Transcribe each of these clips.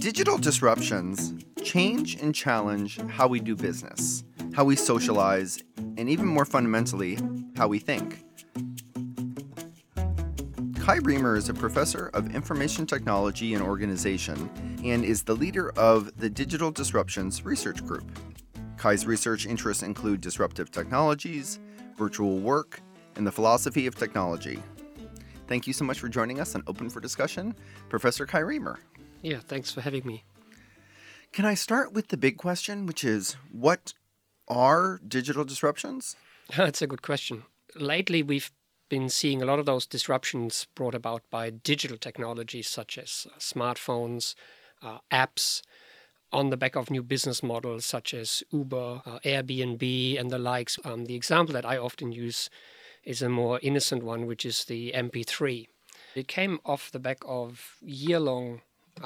Digital disruptions change and challenge how we do business, how we socialize, and even more fundamentally, how we think. Kai Riemer is a professor of information technology and organization and is the leader of the Digital Disruptions Research Group. Kai's research interests include disruptive technologies, virtual work, and the philosophy of technology. Thank you so much for joining us on Open for Discussion, Professor Kai Riemer. Yeah, thanks for having me. Can I start with the big question, which is, what are digital disruptions? That's a good question. Lately, we've been seeing a lot of those disruptions brought about by digital technologies such as smartphones, apps, on the back of new business models such as Uber, Airbnb, and the likes. The example that I often use is a more innocent one, which is the MP3. It came off the back of year-long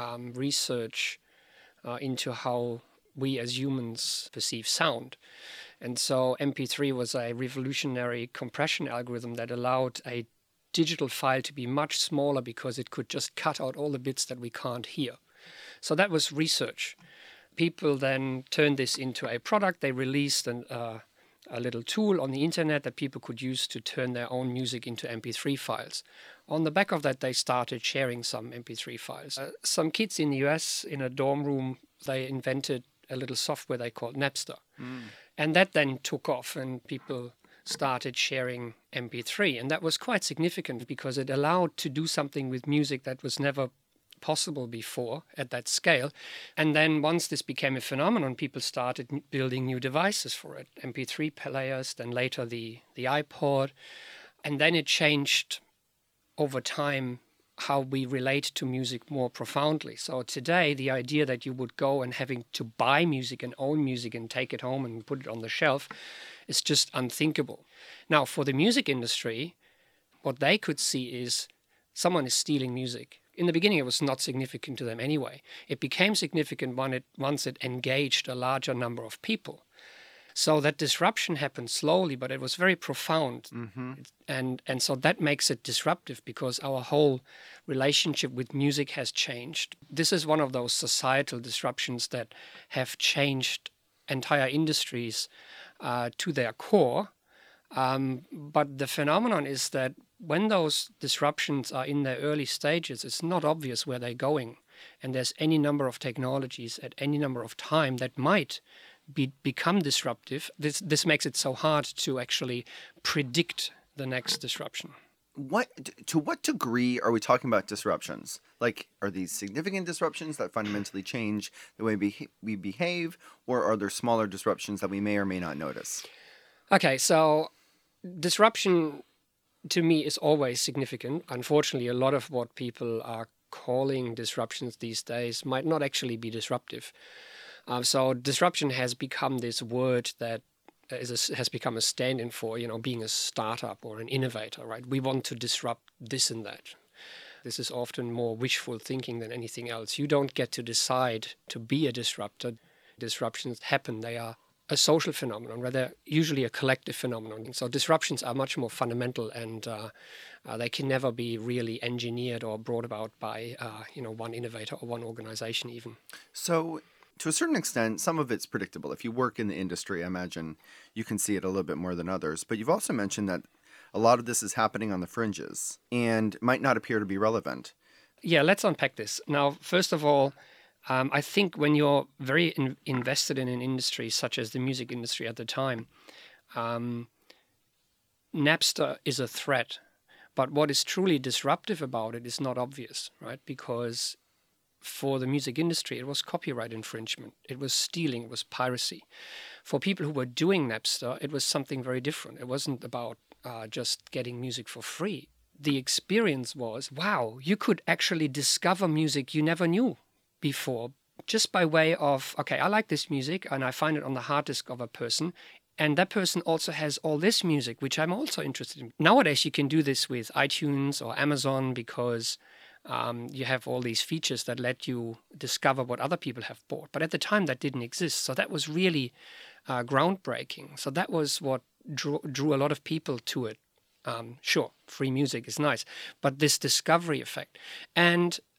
research into how we as humans perceive sound. And so MP3 was a revolutionary compression algorithm that allowed a digital file to be much smaller because it could just cut out all the bits that we can't hear. So that was research. People then turned this into a product. They released a little tool on the internet that people could use to turn their own music into MP3 files. On the back of that, they started sharing some MP3 files. Some kids in the US, in a dorm room, they invented a little software they called Napster. And that then took off and people started sharing MP3. And that was quite significant because it allowed to do something with music that was never possible before at that scale. And then once this became a phenomenon, people started building new devices for it. MP3 players, then later the iPod. And then it changed over time how we relate to music more profoundly. So today, the idea that you would go and having to buy music and own music and take it home and put it on the shelf is just unthinkable. Now, for the music industry, what they could see is someone is stealing music. In the beginning, it was not significant to them anyway. It became significant once it engaged a larger number of people. So that disruption happened slowly, but it was very profound. And so that makes it disruptive because our whole relationship with music has changed. This is one of those societal disruptions that have changed entire industries to their core. But the phenomenon is that when those disruptions are in their early stages, it's not obvious where they're going. And there's any number of technologies at any number of time that might become disruptive. This makes it so hard to actually predict the next disruption. To what degree are we talking about disruptions? Like, are these significant disruptions that fundamentally change the way we behave, or are there smaller disruptions that we may or may not notice? Okay, so disruption to me is always significant. Unfortunately, a lot of what people are calling disruptions these days might not actually be disruptive. So disruption has become this word that has become a stand-in for, being a startup or an innovator, right? We want to disrupt this and that. This is often more wishful thinking than anything else. You don't get to decide to be a disruptor. Disruptions happen. They are a social phenomenon, rather usually a collective phenomenon. So disruptions are much more fundamental and they can never be really engineered or brought about by, one innovator or one organization even. So to a certain extent, some of it's predictable. If you work in the industry, I imagine you can see it a little bit more than others. But you've also mentioned that a lot of this is happening on the fringes and might not appear to be relevant. Yeah, let's unpack this. Now, first of all, I think when you're very invested in an industry such as the music industry at the time, Napster is a threat. But what is truly disruptive about it is not obvious, right? Because for the music industry, it was copyright infringement. It was stealing. It was piracy. For people who were doing Napster, it was something very different. It wasn't about just getting music for free. The experience was, wow, you could actually discover music you never knew before, just by way of, okay, I like this music and I find it on the hard disk of a person. And that person also has all this music, which I'm also interested in. Nowadays, you can do this with iTunes or Amazon because you have all these features that let you discover what other people have bought. But at the time, that didn't exist. So that was really groundbreaking. So that was what drew a lot of people to it. Sure, free music is nice, but this discovery effect. And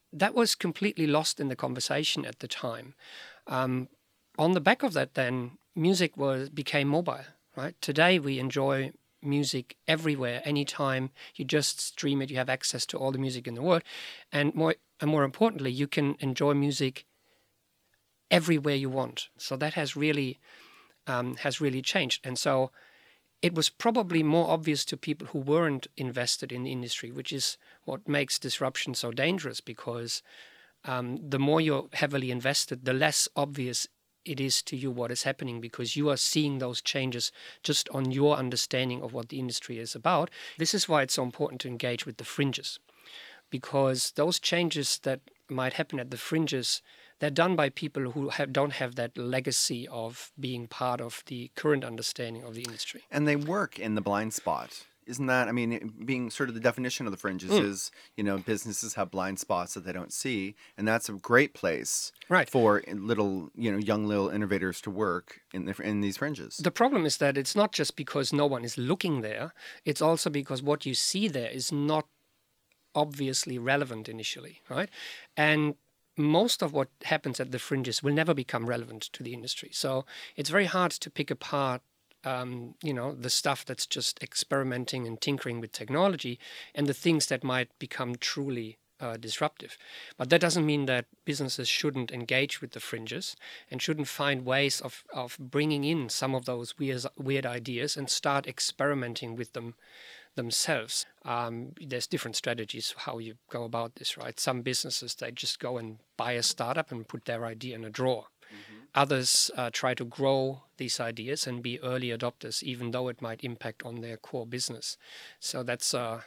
that was completely lost in the conversation at the time. On the back of that, then, music became mobile, right? Today, we enjoy music everywhere, anytime. You just stream it. You have access to all the music in the world. And more importantly, you can enjoy music everywhere you want. So that has really changed. And so it was probably more obvious to people who weren't invested in the industry, which is what makes disruption so dangerous, because the more you're heavily invested, the less obvious it is to you what is happening, because you are seeing those changes just on your understanding of what the industry is about. This is why it's so important to engage with the fringes, because those changes that might happen at the fringes, they're done by people who don't have that legacy of being part of the current understanding of the industry. And they work in the blind spot. Isn't that, I mean, being sort of the definition of the fringes is, businesses have blind spots that they don't see. And that's a great place for little, young little innovators to work in these fringes. The problem is that it's not just because no one is looking there. It's also because what you see there is not obviously relevant initially, right? And most of what happens at the fringes will never become relevant to the industry. So it's very hard to pick apart, the stuff that's just experimenting and tinkering with technology and the things that might become truly disruptive. But that doesn't mean that businesses shouldn't engage with the fringes and shouldn't find ways of bringing in some of those weird ideas and start experimenting with them themselves. There's different strategies for how you go about this, right? Some businesses, they just go and buy a startup and put their idea in a drawer. Mm-hmm. Others try to grow these ideas and be early adopters, even though it might impact on their core business. So that's, a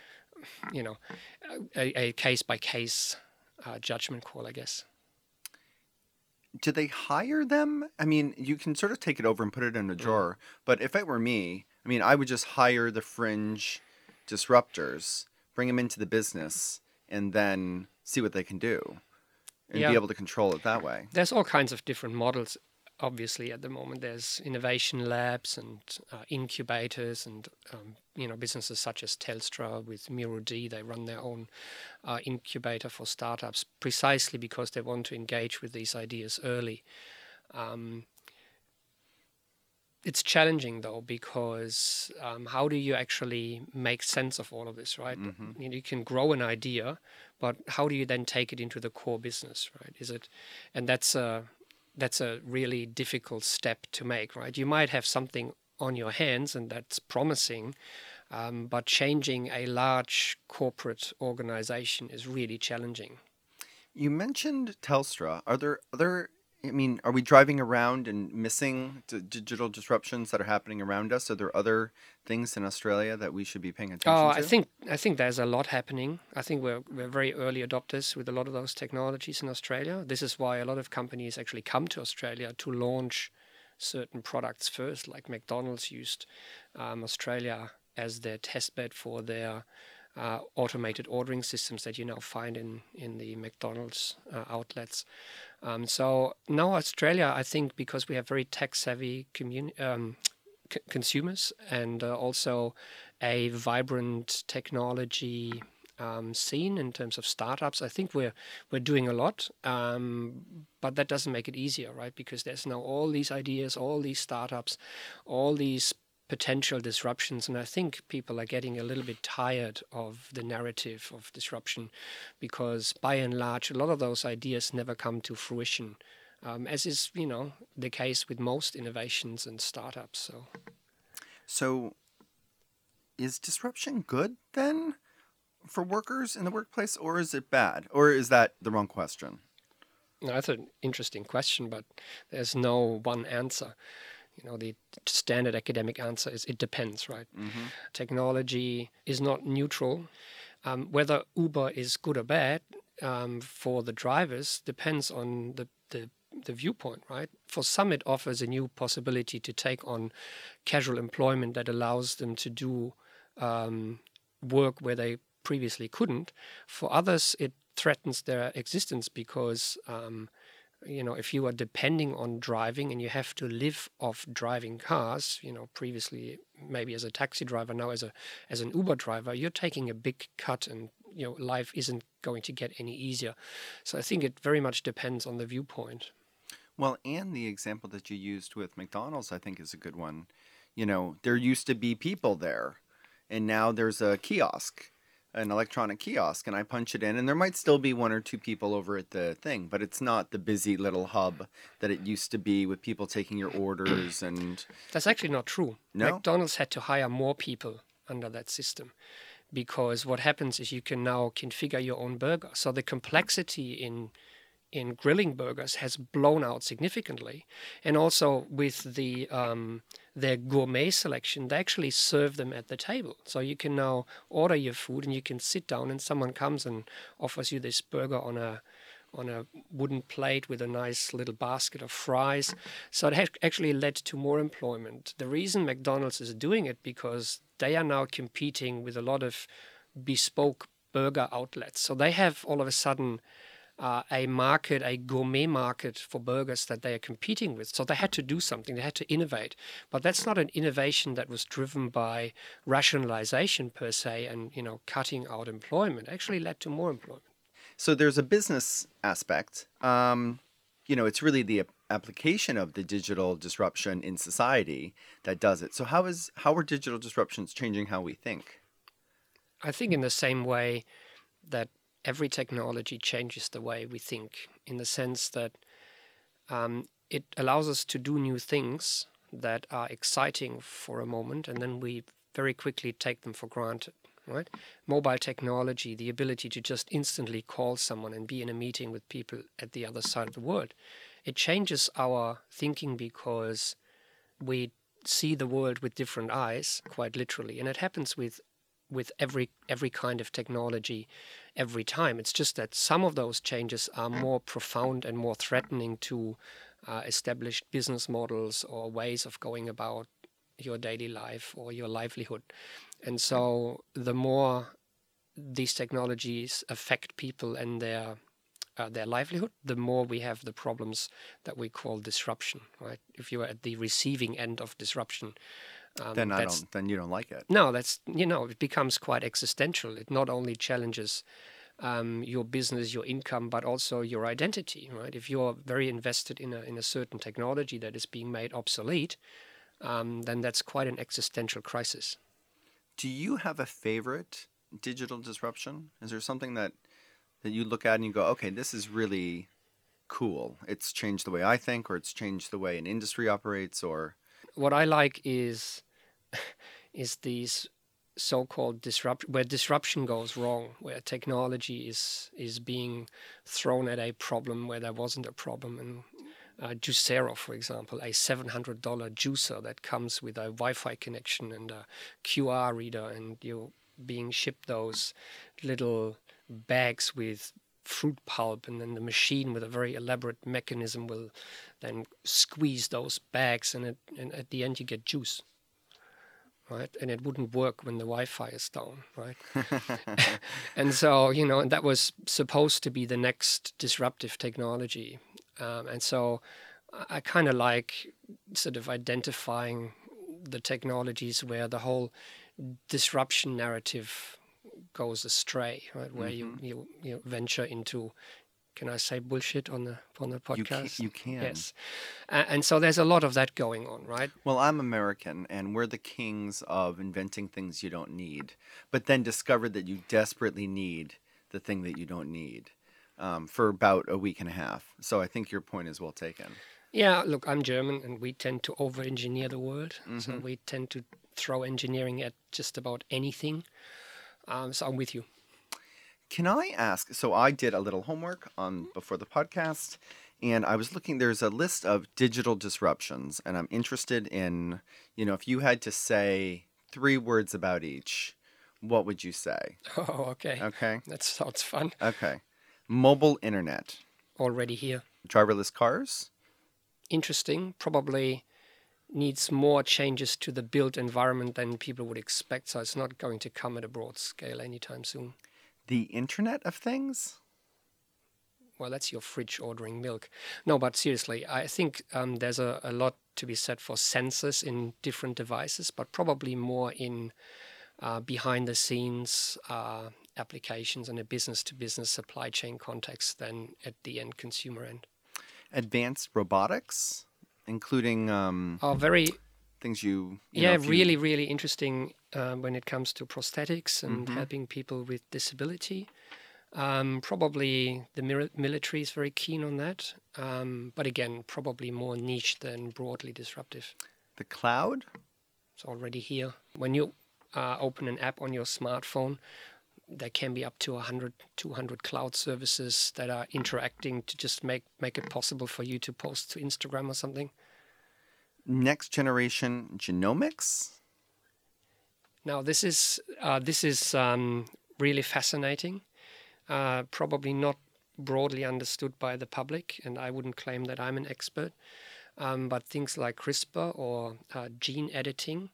case-by-case judgment call, I guess. Do they hire them? I mean, you can sort of take it over and put it in a drawer, but if it were me, I would just hire the fringe disruptors, bring them into the business, and then see what they can do and be able to control it that way. There's all kinds of different models, obviously, at the moment. There's innovation labs and incubators and, businesses such as Telstra with Miro-D. They run their own incubator for startups precisely because they want to engage with these ideas early. It's challenging, though, because how do you actually make sense of all of this, right? Mm-hmm. You can grow an idea, but how do you then take it into the core business, right? And that's a really difficult step to make, right? You might have something on your hands, and that's promising, but changing a large corporate organization is really challenging. You mentioned Telstra. Are there other... are we driving around and missing the digital disruptions that are happening around us? Are there other things in Australia that we should be paying attention to? I think there's a lot happening. I think we're very early adopters with a lot of those technologies in Australia. This is why a lot of companies actually come to Australia to launch certain products first, like McDonald's used Australia as their testbed for their automated ordering systems that you now find in the McDonald's outlets. So now Australia, I think, because we have very tech-savvy consumers and also a vibrant technology scene in terms of startups, I think we're doing a lot, but that doesn't make it easier, right? Because there's now all these ideas, all these startups, all these potential disruptions, and I think people are getting a little bit tired of the narrative of disruption because by and large a lot of those ideas never come to fruition, as is the case with most innovations and startups. So is disruption good then for workers in the workplace, or is it bad, or is that the wrong question? No, that's an interesting question, but there's no one answer. The standard academic answer is it depends, right? Mm-hmm. Technology is not neutral. Whether Uber is good or bad for the drivers depends on the viewpoint, right? For some, it offers a new possibility to take on casual employment that allows them to do work where they previously couldn't. For others, it threatens their existence because if you are depending on driving and you have to live off driving cars, previously maybe as a taxi driver, now as an Uber driver, you're taking a big cut and life isn't going to get any easier. So I think it very much depends on the viewpoint. Well, and the example that you used with McDonald's, I think, is a good one. There used to be people there, and now there's a kiosk, an electronic kiosk, and I punch it in, and there might still be one or two people over at the thing, but it's not the busy little hub that it used to be with people taking your orders and... That's actually not true. No? McDonald's had to hire more people under that system, because what happens is you can now configure your own burger. So the complexity in grilling burgers has blown out significantly. And also with their gourmet selection, they actually serve them at the table. So you can now order your food and you can sit down and someone comes and offers you this burger on a wooden plate with a nice little basket of fries. So it has actually led to more employment. The reason McDonald's is doing it, because they are now competing with a lot of bespoke burger outlets. So they have all of a sudden a gourmet market for burgers that they are competing with. So they had to do something. They had to innovate. But that's not an innovation that was driven by rationalization per se and, cutting out employment. It actually led to more employment. So there's a business aspect. It's really the application of the digital disruption in society that does it. So how are digital disruptions changing how we think? I think in the same way that every technology changes the way we think, in the sense that it allows us to do new things that are exciting for a moment, and then we very quickly take them for granted. Right? Mobile technology, the ability to just instantly call someone and be in a meeting with people at the other side of the world, it changes our thinking because we see the world with different eyes, quite literally. And it happens with every kind of technology every time. It's just that some of those changes are more profound and more threatening to established business models or ways of going about your daily life or your livelihood. And so the more these technologies affect people and their livelihood, the more we have the problems that we call disruption, right? If you're at the receiving end of disruption, then you don't like it. No, it becomes quite existential. It not only challenges your business, your income, but also your identity, right? If you're very invested in a certain technology that is being made obsolete, then that's quite an existential crisis. Do you have a favorite digital disruption? Is there something that you look at and you go, okay, this is really cool. It's changed the way I think, or it's changed the way an industry operates, or... What I like is these so-called where disruption goes wrong, where technology is being thrown at a problem where there wasn't a problem. And Juicero, for example, a $700 juicer that comes with a Wi-Fi connection and a QR reader, and you're being shipped those little bags with fruit pulp, and then the machine with a very elaborate mechanism will then squeeze those bags, and at the end you get juice, right? And it wouldn't work when the Wi-Fi is down, right? And so, and that was supposed to be the next disruptive technology. And so I kind of like sort of identifying the technologies where the whole disruption narrative goes astray, right? Where you venture into, can I say bullshit on the podcast? You can. Yes. And so there's a lot of that going on, right? Well, I'm American, and we're the kings of inventing things you don't need, but then discovered that you desperately need the thing that you don't need for about a week and a half. So I think your point is well taken. Yeah, look, I'm German, and we tend to over-engineer the world. Mm-hmm. So we tend to throw engineering at just about anything. So I'm with you. Can I ask, so I did a little homework before the podcast, and I was looking, there's a list of digital disruptions, and I'm interested in, if you had to say 3 words about each, what would you say? Oh, okay. Okay. That sounds fun. Okay. Mobile internet. Already here. Driverless cars. Interesting. Probably needs more changes to the built environment than people would expect, so it's not going to come at a broad scale anytime soon. The Internet of Things? Well, that's your fridge ordering milk. No, but seriously, I think there's a lot to be said for sensors in different devices, but probably more in behind the scenes applications in a business-to-business supply chain context than at the end consumer end. Advanced robotics, including Very things you really, really interesting when it comes to prosthetics and helping people with disability. Probably the military is very keen on that, but again, probably more niche than broadly disruptive. The cloud? It's already here. When you open an app on your smartphone, there can be up to 100, 200 cloud services that are interacting to just make it possible for you to post to Instagram or something. Next generation genomics? Now, this is really fascinating. Probably not broadly understood by the public, and I wouldn't claim that I'm an expert. But things like CRISPR or gene editing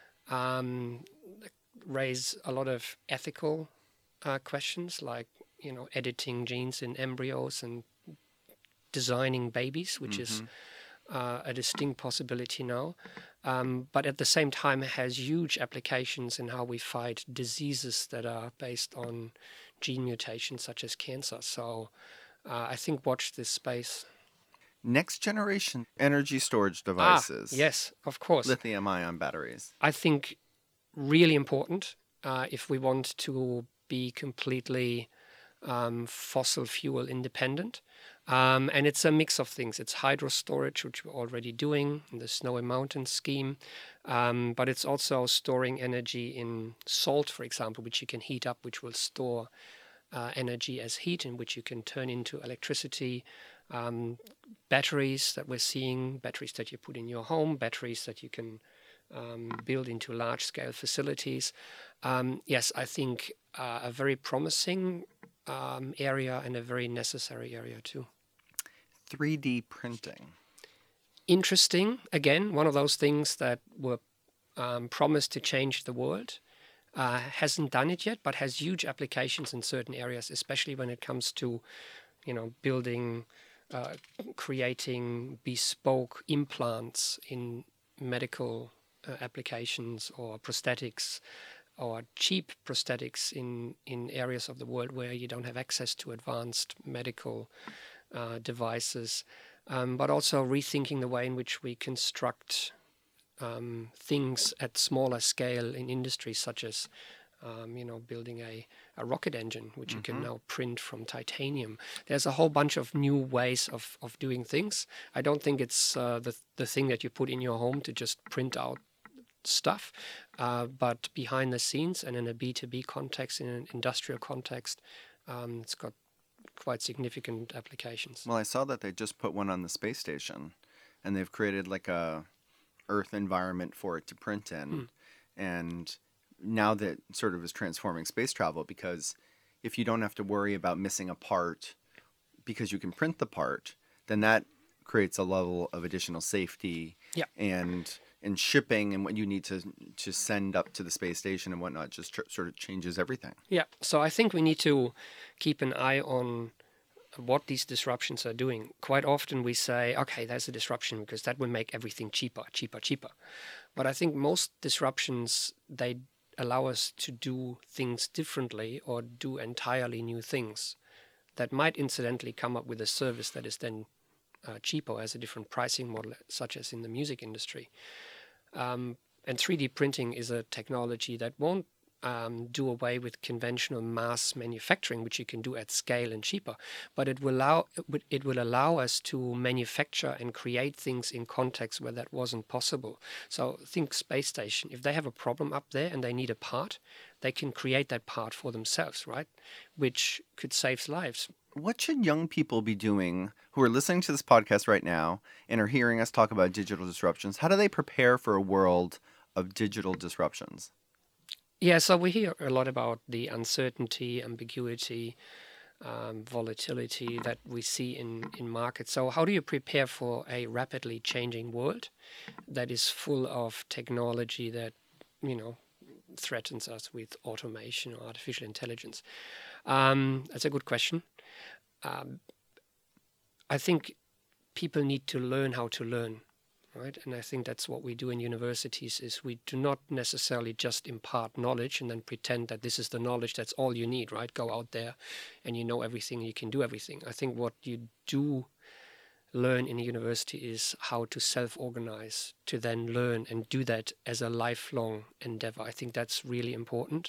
raise a lot of ethical questions, like editing genes in embryos and designing babies, which is a distinct possibility now. But at the same time, it has huge applications in how we fight diseases that are based on gene mutations, such as cancer. So I think watch this space. Next generation energy storage devices. Yes, of course. Lithium-ion batteries. I think really important if we want to be completely fossil fuel independent. And it's a mix of things. It's hydro storage, which we're already doing in the Snowy Mountains scheme. But it's also storing energy in salt, for example, which you can heat up, which will store energy as heat, and which you can turn into electricity. Batteries that we're seeing, batteries that you put in your home, batteries that you can build into large-scale facilities. Yes, I think a very promising area and a very necessary area too. 3D printing. Interesting. Again, one of those things that were promised to change the world. Hasn't done it yet, but has huge applications in certain areas, especially when it comes to, building, creating bespoke implants in medical applications or prosthetics, or cheap prosthetics in areas of the world where you don't have access to advanced medical devices, but also rethinking the way in which we construct things at smaller scale in industries, such as building a rocket engine, which you can now print from titanium. There's a whole bunch of new ways of doing things. I don't think it's the thing that you put in your home to just print out stuff, but behind the scenes and in a B2B context, in an industrial context, it's got quite significant applications. Well, I saw that they just put one on the space station, and they've created like a Earth environment for it to print in. And now that sort of is transforming space travel, because if you don't have to worry about missing a part because you can print the part, then that creates a level of additional safety and shipping, and what you need to send up to the space station and whatnot just sort of changes everything. Yeah. So I think we need to keep an eye on what these disruptions are doing. Quite often we say, okay, there's a disruption because that will make everything cheaper. But I think most disruptions, they allow us to do things differently or do entirely new things that might incidentally come up with a service that is then cheaper, as a different pricing model, such as in the music industry. And 3D printing is a technology that won't do away with conventional mass manufacturing, which you can do at scale and cheaper, but it will allow us to manufacture and create things in contexts where that wasn't possible. So think space station. If they have a problem up there and they need a part, they can create that part for themselves, right? Which could save lives. What should young people be doing who are listening to this podcast right now and are hearing us talk about digital disruptions? How do they prepare for a world of digital disruptions? Yeah, so we hear a lot about the uncertainty, ambiguity, volatility that we see in markets. So how do you prepare for a rapidly changing world that is full of technology that, threatens us with automation or artificial intelligence? That's a good question. I think people need to learn how to learn, right? And I think that's what we do in universities, is we do not necessarily just impart knowledge and then pretend that this is the knowledge, that's all you need, right? Go out there and you know everything, you can do everything. I think what you do learn in a university is how to self-organize, to then learn and do that as a lifelong endeavor. I think that's really important.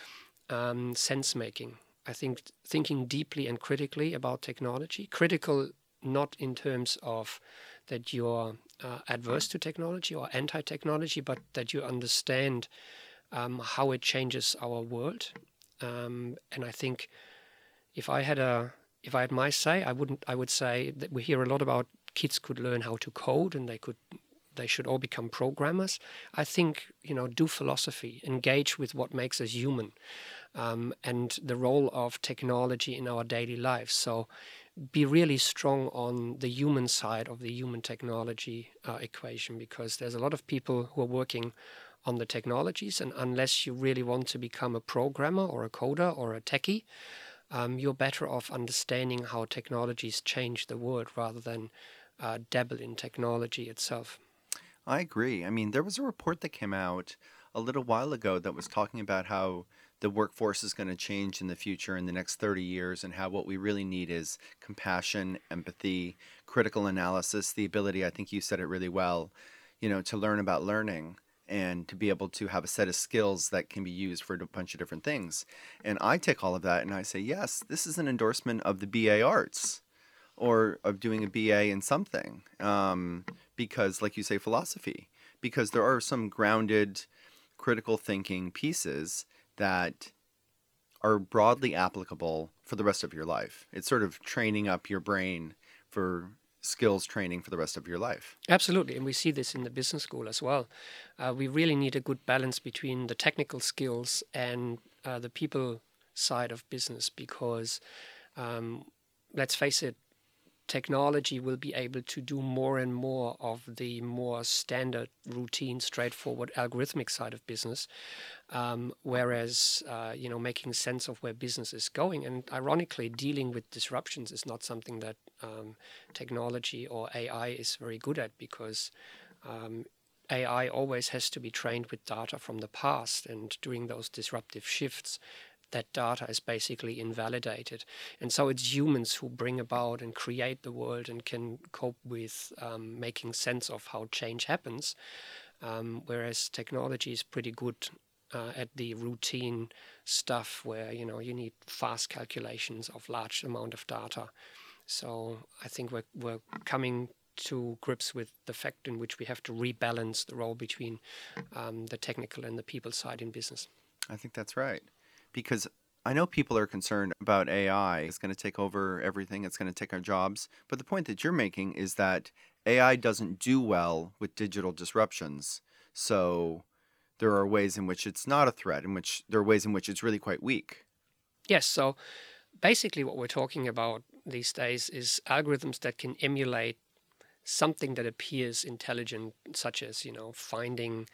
Sense making. I think thinking deeply and critically about technology, critical not in terms of that you're adverse to technology or anti-technology, but that you understand how it changes our world. And I think if I had my say, I would say that we hear a lot about kids could learn how to code and they should all become programmers. I think, do philosophy, engage with what makes us human, and the role of technology in our daily lives. So be really strong on the human side of the human technology equation, because there's a lot of people who are working on the technologies, and unless you really want to become a programmer or a coder or a techie, you're better off understanding how technologies change the world rather than dabble in technology itself. I agree. I mean, there was a report that came out a little while ago that was talking about how the workforce is going to change in the future in the next 30 years, and how what we really need is compassion, empathy, critical analysis, the ability, I think you said it really well, to learn about learning and to be able to have a set of skills that can be used for a bunch of different things. And I take all of that and I say, yes, this is an endorsement of the BA Arts, or of doing a BA in something, because, like you say, philosophy, because there are some grounded critical thinking pieces that are broadly applicable for the rest of your life. It's sort of training up your brain for skills training for the rest of your life. Absolutely, and we see this in the business school as well. We really need a good balance between the technical skills and the people side of business, because let's face it, technology will be able to do more and more of the more standard, routine, straightforward, algorithmic side of business, whereas making sense of where business is going, and ironically, dealing with disruptions is not something that technology or AI is very good at, because AI always has to be trained with data from the past, and during those disruptive shifts, that data is basically invalidated. And so it's humans who bring about and create the world and can cope with making sense of how change happens, whereas technology is pretty good at the routine stuff where, you need fast calculations of large amount of data. So I think we're coming to grips with the fact in which we have to rebalance the role between the technical and the people side in business. I think that's right. Because I know people are concerned about AI. It's going to take over everything. It's going to take our jobs. But the point that you're making is that AI doesn't do well with digital disruptions. So there are ways in which it's not a threat, there are ways in which it's really quite weak. Yes. So basically what we're talking about these days is algorithms that can emulate something that appears intelligent, such as, finding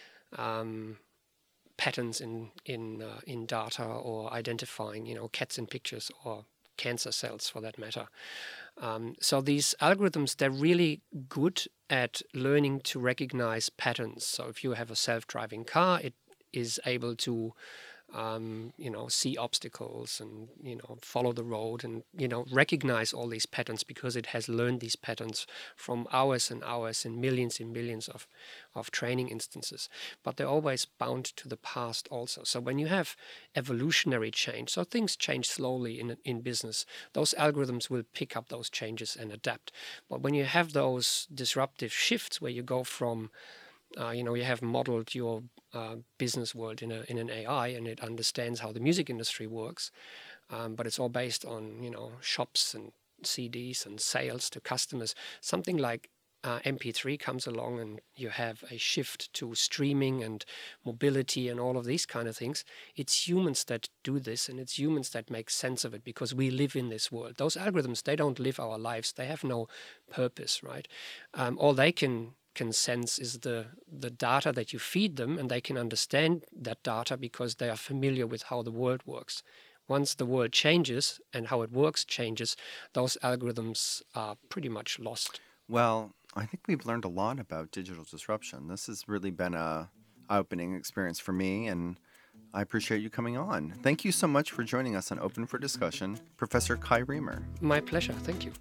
patterns in data, or identifying, cats in pictures or cancer cells for that matter. So these algorithms, they're really good at learning to recognize patterns. So if you have a self-driving car, it is able to see obstacles and, follow the road and, recognize all these patterns, because it has learned these patterns from hours and hours and millions of training instances. But they're always bound to the past also. So when you have evolutionary change, so things change slowly in business, those algorithms will pick up those changes and adapt. But when you have those disruptive shifts where you go from you have modeled your business world in an AI, and it understands how the music industry works, but it's all based on shops and CDs and sales to customers. Something like MP3 comes along, and you have a shift to streaming and mobility and all of these kind of things. It's humans that do this, and it's humans that make sense of it, because we live in this world. Those algorithms, they don't live our lives. They have no purpose, right? All they can sense is the data that you feed them, and they can understand that data because they are familiar with how the world works. Once the world changes and how it works changes, those algorithms are pretty much lost. Well, I think we've learned a lot about digital disruption. This has really been a eye-opening experience for me, and I appreciate you coming on. Thank you so much for joining us on Open for Discussion, Professor Kai Riemer. My pleasure. Thank you.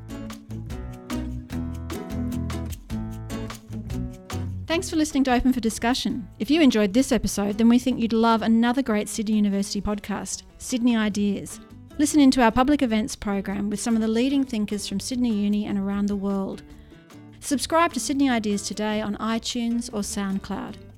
Thanks for listening to Open for Discussion. If you enjoyed this episode, then we think you'd love another great Sydney University podcast, Sydney Ideas. Listen into our public events program with some of the leading thinkers from Sydney Uni and around the world. Subscribe to Sydney Ideas today on iTunes or SoundCloud.